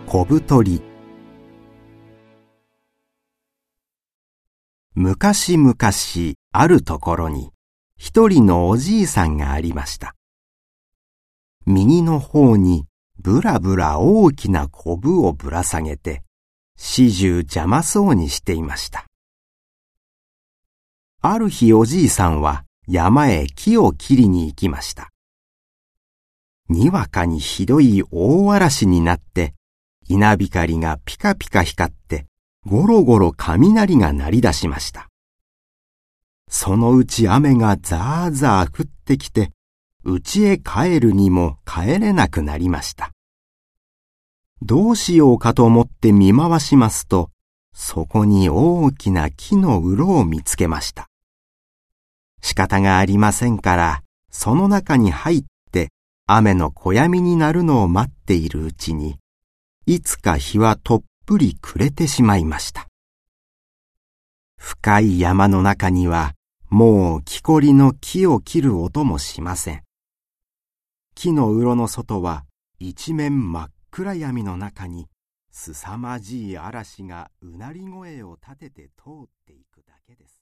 小太り。昔々あるところに一人のおじいさんがありました。右の方にぶらぶら大きなこぶをぶら下げて始終邪魔そうにしていました。ある日おじいさんは山へ木を切りに行きました。にわかにひどい大嵐になって稲光がピカピカ光ってゴロゴロ雷が鳴り出しました。そのうち雨がザーザー降ってきて家へ帰るにも帰れなくなりました。どうしようかと思って見回しますと、そこに大きな木の洞を見つけました。仕方がありませんから、その中に入って雨の小闇になるのを待っているうちに、いつか日はとっぷり暮れてしまいました。深い山の中には、もう木こりの木を切る音もしません。木の洞の外は一面真っ暗闇の中にすさまじい嵐がうなり声を立てて通っていくだけです。